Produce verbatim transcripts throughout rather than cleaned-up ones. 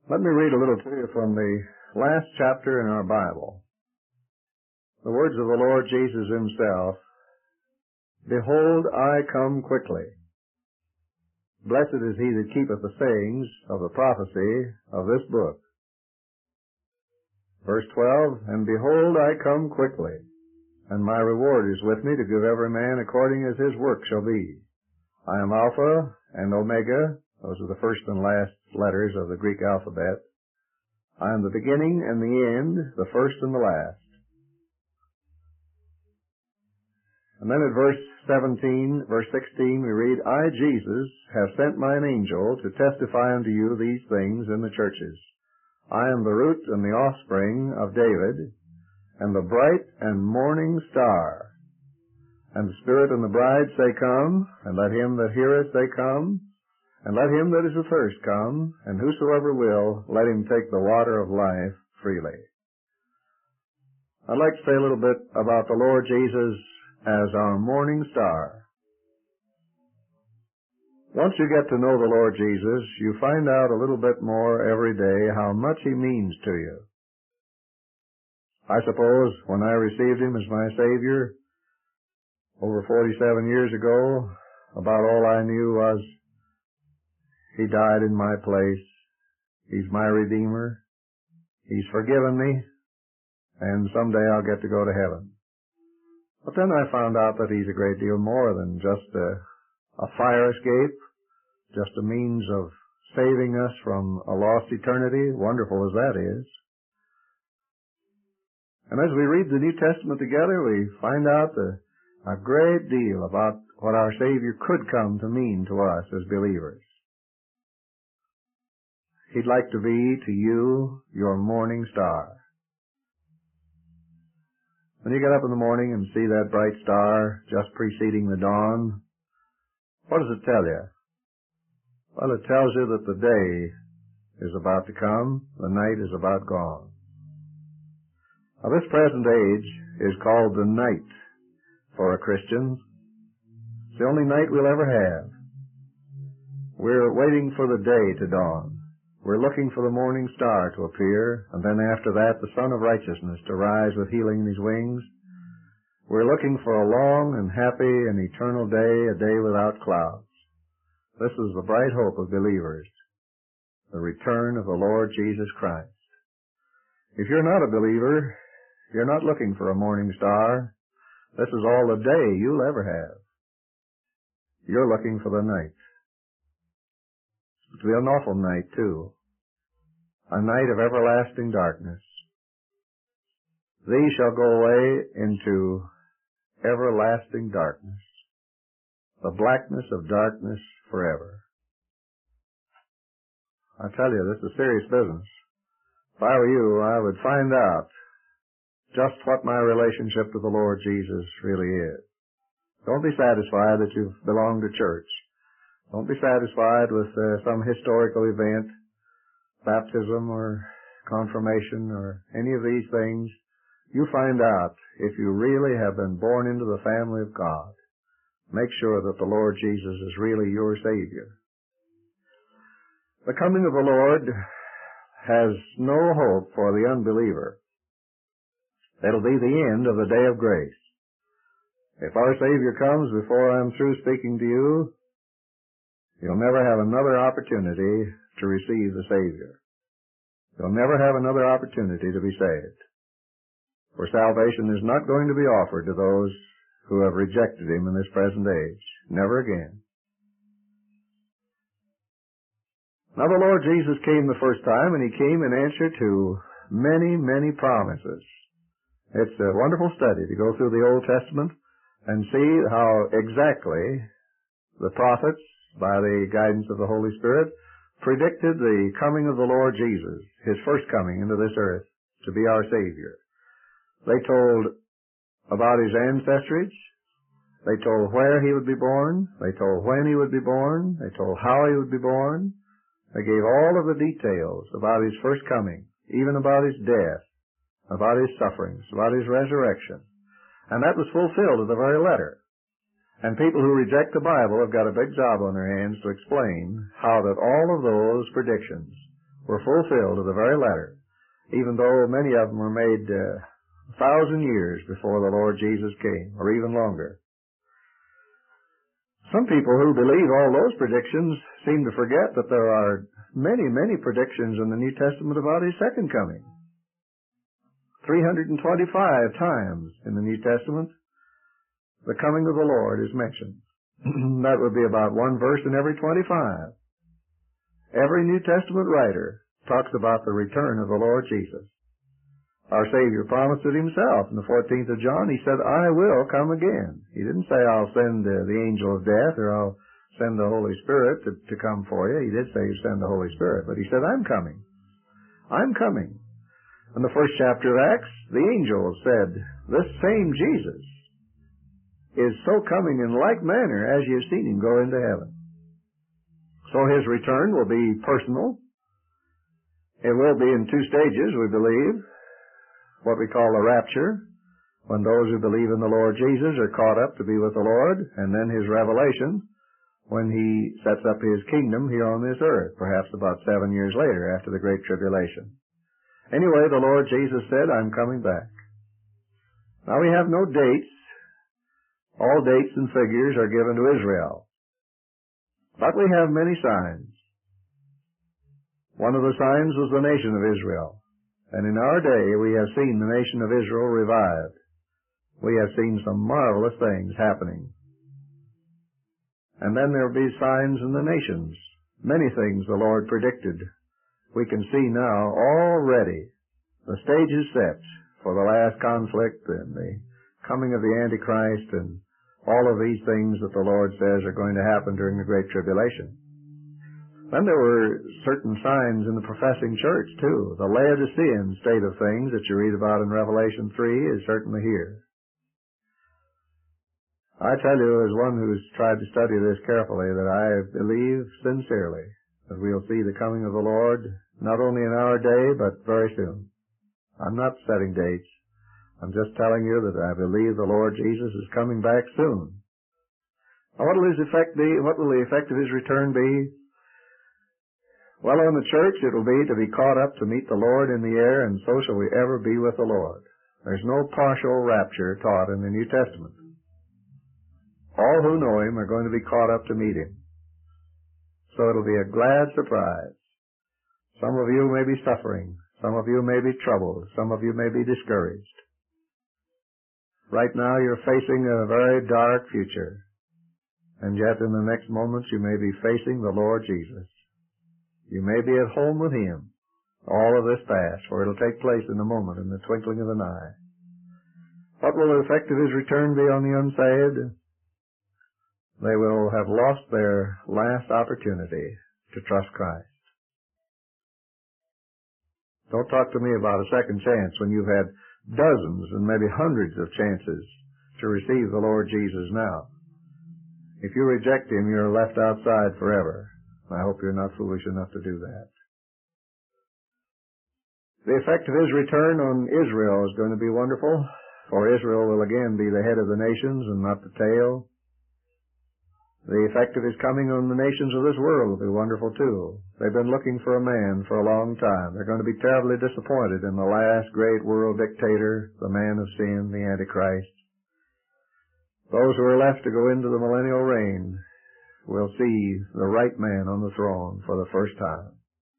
Let me read a little to you from the last chapter in our Bible. The words of the Lord Jesus himself, "Behold, I come quickly. Blessed is he that keepeth the sayings of the prophecy of this book." Verse twelve, "And behold, I come quickly, and my reward is with me to give every man according as his work shall be. I am Alpha and Omega." Those are the first and last letters of the Greek alphabet. "I am the beginning and the end, the first and the last." And then at verse seventeen, verse sixteen, we read, "I, Jesus, have sent mine angel to testify unto you these things in the churches. I am the root and the offspring of David, and the bright and morning star. And the Spirit and the bride say, Come, and let him that heareth say, Come, and let him that is athirst come, and whosoever will, let him take the water of life freely." I'd like to say a little bit about the Lord Jesus as our morning star. Once you get to know the Lord Jesus, you find out a little bit more every day how much he means to you. I suppose when I received him as my Savior over forty-seven years ago, about all I knew was he died in my place. He's my Redeemer. He's forgiven me, and someday I'll get to go to heaven. But then I found out that he's a great deal more than just a, a fire escape, just a means of saving us from a lost eternity, wonderful as that is. And as we read the New Testament together, we find out the, a great deal about what our Savior could come to mean to us as believers. He'd like to be to you your morning star. When you get up in the morning and see that bright star just preceding the dawn, what does it tell you? Well, it tells you that the day is about to come, the night is about gone. Now, this present age is called the night for a Christian. It's the only night we'll ever have. We're waiting for the day to dawn. We're looking for the morning star to appear, and then after that the Son of Righteousness to rise with healing in his wings. We're looking for a long and happy and eternal day, a day without clouds. This is the bright hope of believers, the return of the Lord Jesus Christ. If you're not a believer, you're not looking for a morning star. This is all the day you'll ever have. You're looking for the night. It'll be an awful night, too. A night of everlasting darkness. These shall go away into everlasting darkness, the blackness of darkness forever. I tell you, this is serious business. If I were you, I would find out just what my relationship to the Lord Jesus really is. Don't be satisfied that you've belonged to church. Don't be satisfied with uh, some historical event, baptism or confirmation or any of these things. You find out if you really have been born into the family of God. Make sure that the Lord Jesus is really your Savior. The coming of the Lord has no hope for the unbeliever. It'll be the end of the day of grace. If our Savior comes before I'm through speaking to you, you'll never have another opportunity to receive the Savior. You'll never have another opportunity to be saved. For salvation is not going to be offered to those who have rejected him in this present age. Never again. Now the Lord Jesus came the first time, and he came in answer to many, many promises. It's a wonderful study to go through the Old Testament and see how exactly the prophets, by the guidance of the Holy Spirit, predicted the coming of the Lord Jesus, his first coming into this earth to be our Savior. They told about his ancestry. They told where he would be born. They told when he would be born. They told how he would be born. They gave all of the details about his first coming, even about his death, about his sufferings, about his resurrection. And that was fulfilled to the very letter. And people who reject the Bible have got a big job on their hands to explain how that all of those predictions were fulfilled to the very letter, even though many of them were made uh, a thousand years before the Lord Jesus came, or even longer. Some people who believe all those predictions seem to forget that there are many, many predictions in the New Testament about His second coming. three hundred twenty-five times in the New Testament, the coming of the Lord is mentioned. That would be about one verse in every twenty-five. Every New Testament writer talks about the return of the Lord Jesus. Our Savior promised it Himself in the fourteenth of John. He said, I will come again. He didn't say, I'll send uh, the angel of death or I'll send the Holy Spirit to, to come for you. He did say He'd send the Holy Spirit, but He said, I'm coming. I'm coming. In the first chapter of Acts, the angel said, this same Jesus is so coming in like manner as you've seen Him go into heaven. So His return will be personal. It will be in two stages, we believe. What we call the rapture, when those who believe in the Lord Jesus are caught up to be with the Lord, and then His revelation, when He sets up His kingdom here on this earth, perhaps about seven years later after the Great Tribulation. Anyway, the Lord Jesus said, I'm coming back. Now we have no dates. All dates and figures are given to Israel. But we have many signs. One of the signs was the nation of Israel. And in our day, we have seen the nation of Israel revived. We have seen some marvelous things happening. And then there will be signs in the nations. Many things the Lord predicted. We can see now already the stage is set for the last conflict and the coming of the Antichrist and all of these things that the Lord says are going to happen during the Great Tribulation. Then there were certain signs in the professing church, too. The Laodicean state of things that you read about in Revelation three is certainly here. I tell you, as one who's tried to study this carefully, that I believe sincerely that we'll see the coming of the Lord not only in our day, but very soon. I'm not setting dates. I'm just telling you that I believe the Lord Jesus is coming back soon. Now, what will His effect be? What will the effect of His return be? Well, on the church, it will be to be caught up to meet the Lord in the air, and so shall we ever be with the Lord. There's no partial rapture taught in the New Testament. All who know Him are going to be caught up to meet Him. So it'll be a glad surprise. Some of you may be suffering. Some of you may be troubled. Some of you may be discouraged. Right now, you're facing a very dark future. And yet, in the next moments, you may be facing the Lord Jesus. You may be at home with Him. All of this past, for it'll take place in a moment, in the twinkling of an eye. What will the effect of His return be on the unsaved? They will have lost their last opportunity to trust Christ. Don't talk to me about a second chance when you've had dozens and maybe hundreds of chances to receive the Lord Jesus now. If you reject Him, you're left outside forever. I hope you're not foolish enough to do that. The effect of His return on Israel is going to be wonderful, for Israel will again be the head of the nations and not the tail. The effect of His coming on the nations of this world will be wonderful too. They've been looking for a man for a long time. They're going to be terribly disappointed in the last great world dictator, the man of sin, the Antichrist. Those who are left to go into the millennial reign will see the right man on the throne for the first time.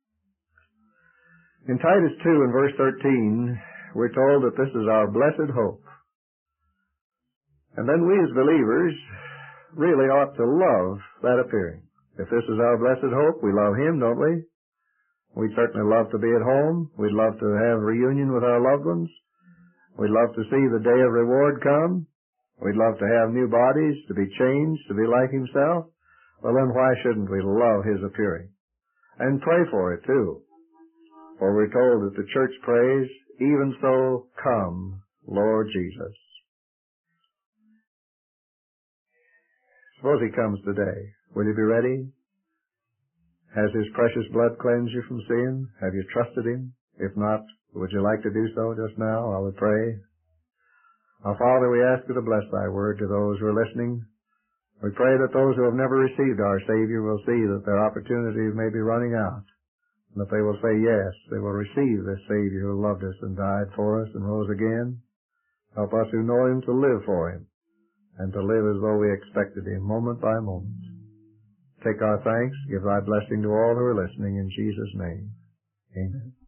In Titus two and verse thirteen, we're told that this is our blessed hope. And then we as believers really ought to love that appearing. If this is our blessed hope, we love Him, don't we? We'd certainly love to be at home. We'd love to have reunion with our loved ones. We'd love to see the day of reward come. We'd love to have new bodies, to be changed, to be like Himself. Well, then why shouldn't we love His appearing? And pray for it, too. For we're told that the church prays, even so, come, Lord Jesus. Suppose He comes today. Will you be ready? Has His precious blood cleansed you from sin? Have you trusted Him? If not, would you like to do so just now while we pray? Our Father, we ask You to bless Thy word to those who are listening. We pray that those who have never received our Savior will see that their opportunities may be running out. And if they will say yes, they will receive this Savior who loved us and died for us and rose again. Help us who know Him to live for Him and to live as though we expected Him moment by moment. Take our thanks. Give thy blessing to all who are listening in Jesus' name. Amen.